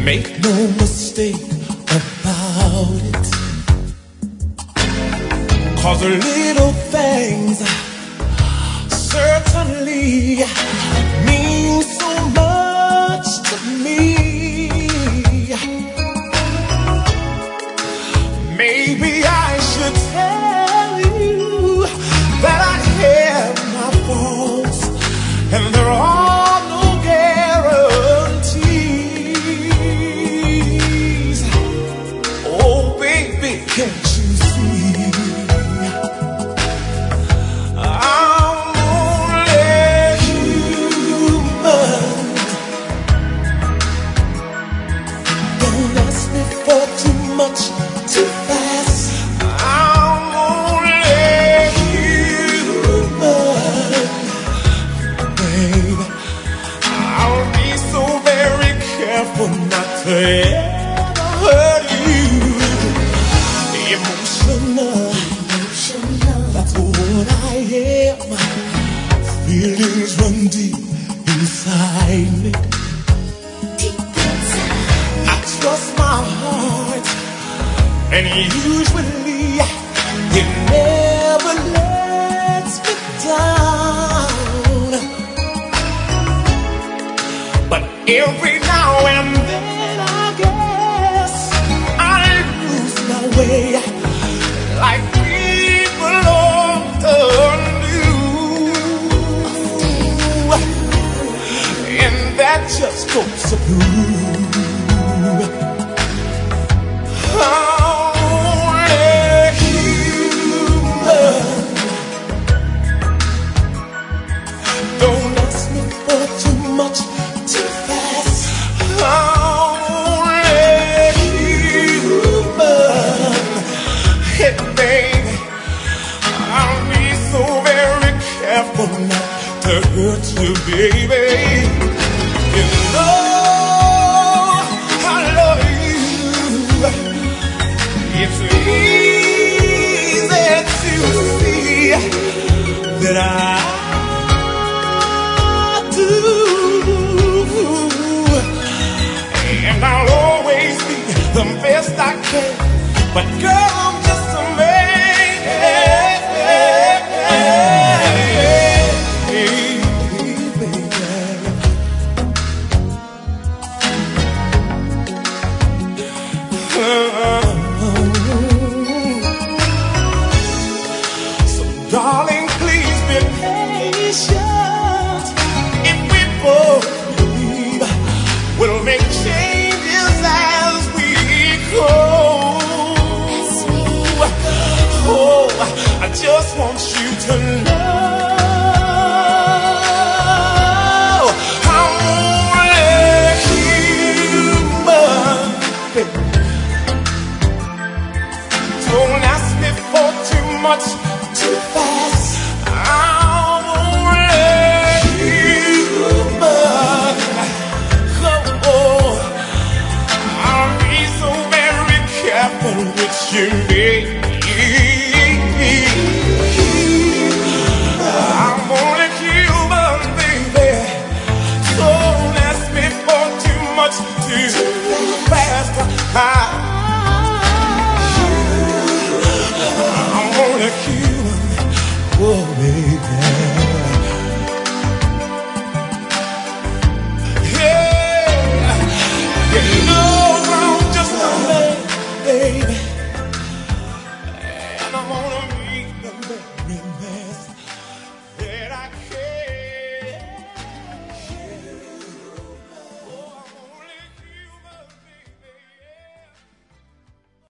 Make no mistake about it, 'cause the little things certainly mean so much to me. Maybe I should tell you that I have my faults, and there are no guarantees. Oh baby, can't you see? I'm only human. Don't ask me for too much too fast. I'm only human, baby. I'll be so very careful not to ever hurt you. Emotional, that's what I am. Feelings run deep inside me. I trust my heart, and usually it never lets me down. But every now and then I guess I lose my way, like people often do, and that just goes to prove to hurt you, baby. You know I love you. It's easy to see that I do, and I'll always be the best I can. But girl, I'm just a man. Darling, please be patient. If we both believe, we'll make changes as we go. Oh, I just want you to know I'm only human. Don't ask me for too much too fast. I'm only human. Oh, I'll be so very careful with you, baby. I'm only human, baby. Don't ask me for too much too fast. I'm only human. Oh, baby.